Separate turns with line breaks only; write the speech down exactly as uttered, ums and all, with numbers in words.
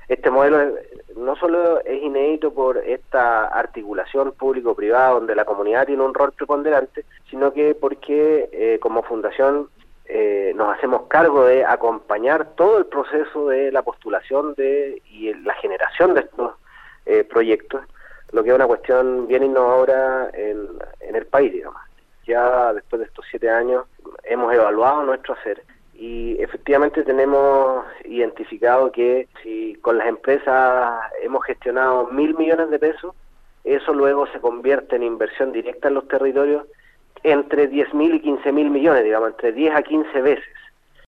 Este modelo es, no solo es inédito por esta articulación público-privada donde la comunidad tiene un rol preponderante, sino que porque eh, como fundación eh, nos hacemos cargo de acompañar todo el proceso de la postulación de y la generación de estos eh, proyectos, lo que es una cuestión bien innovadora en, en el país, digamos. Ya después de estos siete años hemos evaluado nuestro hacer y efectivamente tenemos identificado que si con las empresas hemos gestionado mil millones de pesos, eso luego se convierte en inversión directa en los territorios entre diez mil y quince mil millones, digamos, entre diez a quince veces.